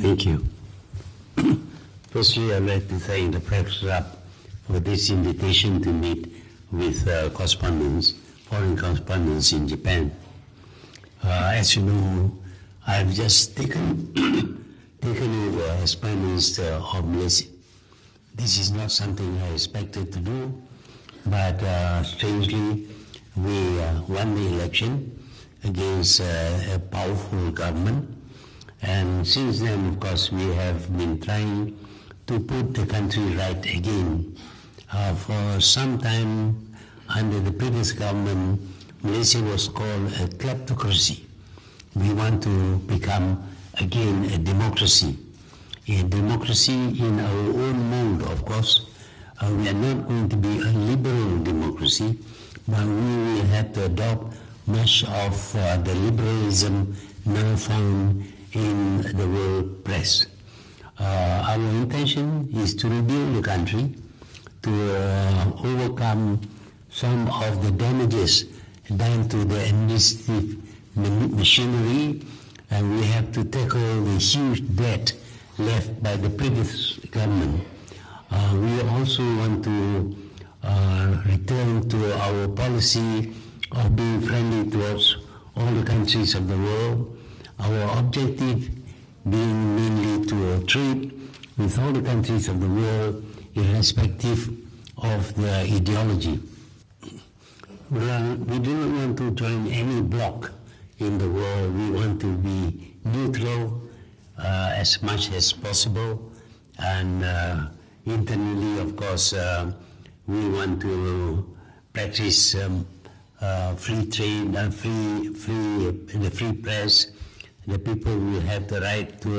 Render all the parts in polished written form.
Thank you. Firstly, I'd like to thank the Press Club for this invitation to meet with foreign correspondents in Japan. As you know, I've just taken over as Prime Minister of Malaysia. This is not something I expected to do, but strangely, we won the election against a powerful government. And since then, of course, we have been trying to put the country right again. For some time, under the previous government, Malaysia was called a kleptocracy. We want to become, again, a democracy. A democracy in our own mode, of course. We are not going to be a liberal democracy, but we will have to adopt much of the liberalism now found in the world press. Our intention is to rebuild the country, to overcome some of the damages done to the administrative machinery, and we have to tackle the huge debt left by the previous government. We also want to return to our policy of being friendly towards all the countries of the world. Our objective being mainly to trade with all the countries of the world, irrespective of their ideology. Well, we do not want to join any bloc in the world. We want to be neutral as much as possible, and internally, of course, we want to practice free trade, the free press. The people will have the right to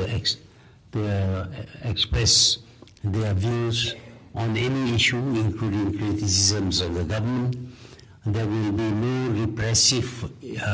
express their views on any issue, including criticisms of the government. There will be no repressive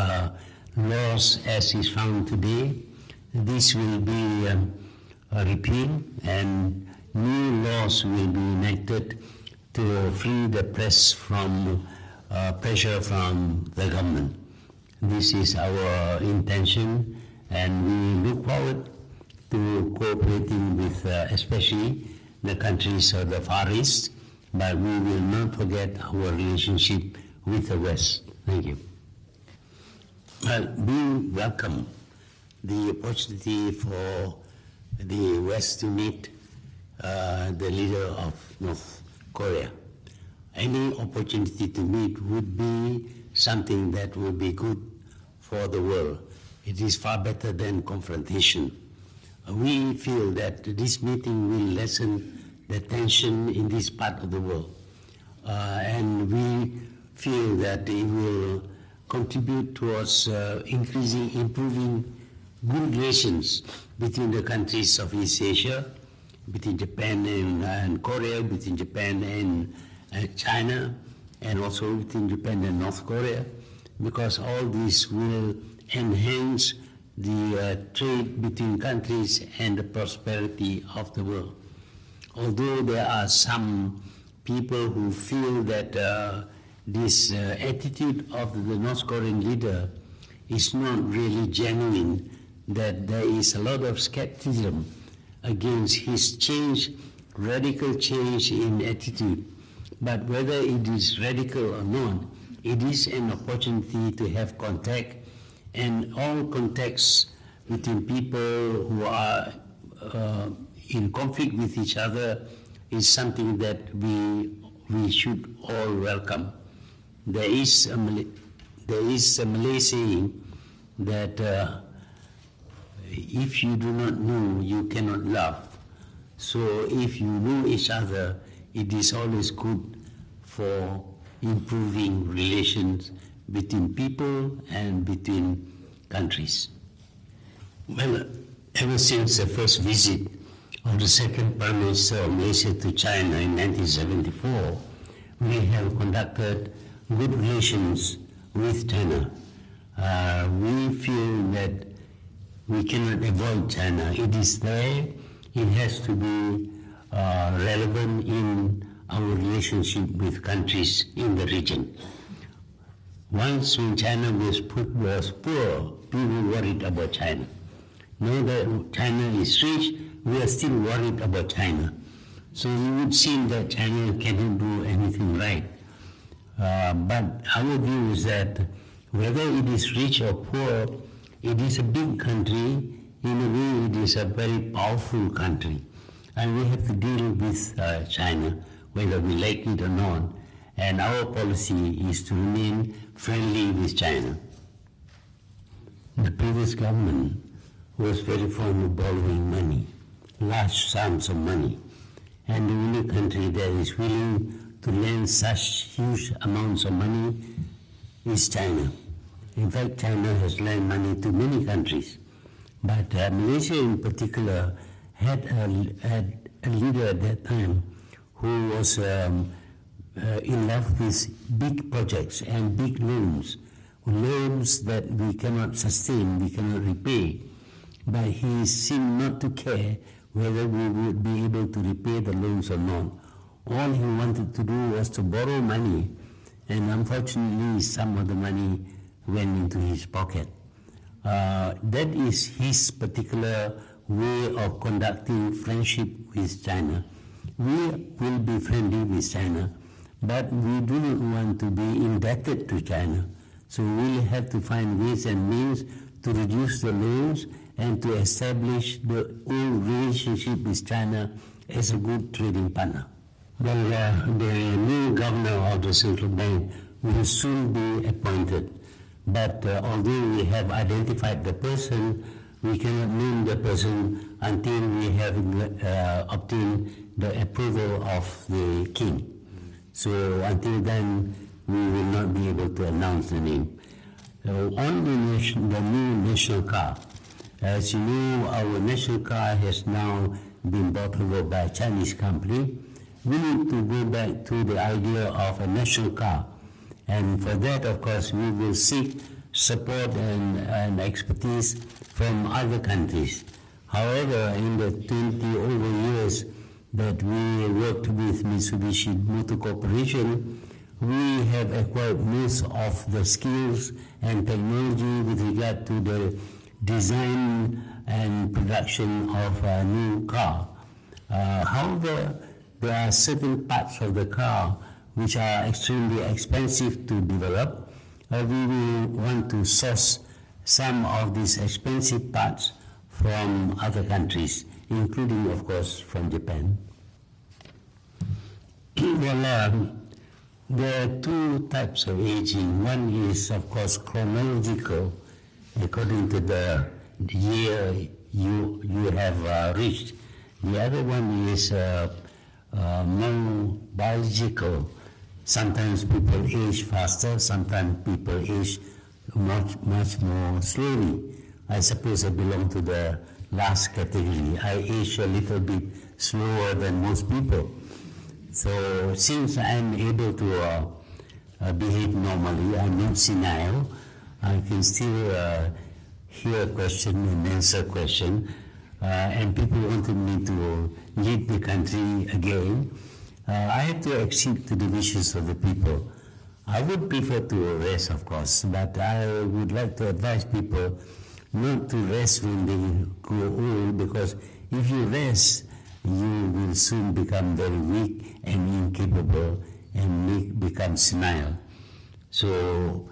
laws as is found today. This will be repealed, and new laws will be enacted to free the press from pressure from the government. This is our intention, and we look forward to cooperating with especially the countries of the Far East, but we will not forget our relationship with the West. Thank you. Well, we welcome the opportunity for the West to meet the leader of North Korea. Any opportunity to meet would be something that would be good for the world. It is far better than confrontation. We feel that this meeting will lessen the tension in this part of the world. And we feel that it will contribute towards improving good relations between the countries of East Asia, between Japan and Korea, between Japan and China, and also between Japan and North Korea, because all this will enhance the trade between countries and the prosperity of the world. Although there are some people who feel that this attitude of the North Korean leader is not really genuine, that there is a lot of skepticism against his radical change in attitude. But whether it is radical or not, it is an opportunity to have contact, and all contacts between people who are in conflict with each other is something that we should all welcome. There is a Malay saying that if you do not know, you cannot love. So if you know each other, it is always good for improving relations between people and between countries. Well, ever since the first visit of the second Prime Minister of Malaysia to China in 1974, we have conducted good relations with China. We feel that we cannot avoid China. It is there. It has to be relevant in our relationship with countries in the region. Once when China was poor, people worried about China. Now that China is rich, we are still worried about China. So it would seem that China cannot do anything right. But our view is that whether it is rich or poor, it is a big country. In a way, it is a very powerful country. And we have to deal with China, whether we like it or not. And our policy is to remain friendly with China. The previous government was very fond of borrowing money, large sums of money. And the only country that is willing to lend such huge amounts of money is China. In fact, China has lent money to many countries. But Malaysia in particular had a leader at that time who was in love with big projects and big loans that we cannot sustain, we cannot repay. But he seemed not to care whether we would be able to repay the loans or not. All he wanted to do was to borrow money, and unfortunately some of the money went into his pocket. That is his particular way of conducting friendship with China. We will be friendly with China, but we do not want to be indebted to China. So we'll have to find ways and means to reduce the loans and to establish the old relationship with China as a good trading partner. Well, the new governor of the central bank will soon be appointed. But although we have identified the person, we cannot name the person until we have obtained the approval of the king. So until then, we will not be able to announce the name. On the new national car, as you know, our national car has now been bought over by a Chinese company. We need to go back to the idea of a national car. And for that, of course, we will seek support and expertise from other countries. However, in the 20 over years that we worked with Mitsubishi Motor Corporation, we have acquired most of the skills and technology with regard to the design and production of a new car. However, there are certain parts of the car which are extremely expensive to develop. We will want to source some of these expensive parts from other countries, including, of course, from Japan. Well, there are two types of aging. One is, of course, chronological, according to the year you have reached. The other one is more biological. Sometimes people age faster, sometimes people age much more slowly. I suppose I belong to the last category. I age a little bit slower than most people. So since I'm able to behave normally, I'm not senile, I can still hear a question and answer a question, and people wanted me to lead the country again. I have to accede to the wishes of the people. I would prefer to rest, of course, but I would like to advise people not to rest when they grow old, because if you rest, you will soon become very weak and incapable and become senile. So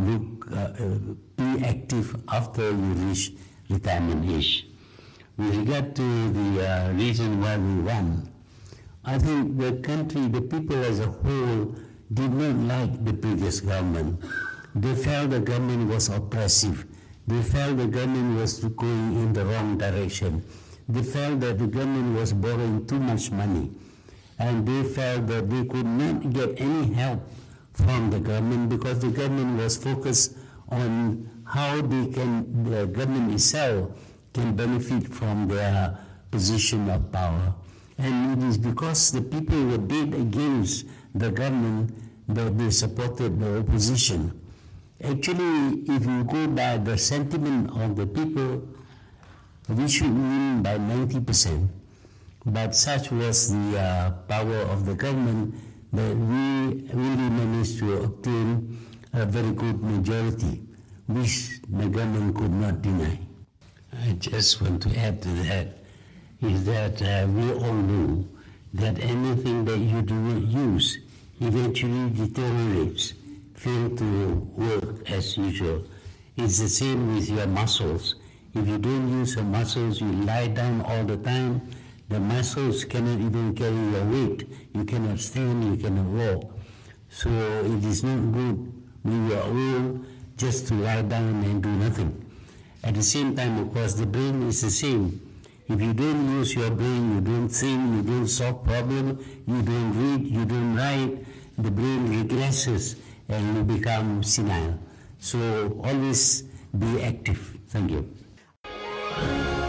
be active after you reach retirement age. With regard to the reason why we won, I think the country, the people as a whole, did not like the previous government. They felt the government was oppressive. They felt the government was going in the wrong direction. They felt that the government was borrowing too much money. And they felt that they could not get any help from the government because the government was focused on how the government itself can benefit from their position of power. And it is because the people were dead against the government that they supported the opposition. Actually, if you go by the sentiment of the people, we should win by 90%. But such was the power of the government that we really managed to obtain a very good majority, which the government could not deny. I just want to add to that is that we all know that anything that you do not use eventually deteriorates, fail to work as usual. It's the same with your muscles. If you don't use your muscles, you lie down all the time, the muscles cannot even carry your weight. You cannot stand, you cannot walk. So it is not good when you are old just to lie down and do nothing. At the same time, of course, the brain is the same. If you don't use your brain, you don't think, you don't solve problems, you don't read, you don't write, the brain regresses and you become senile. So always be active. Thank you.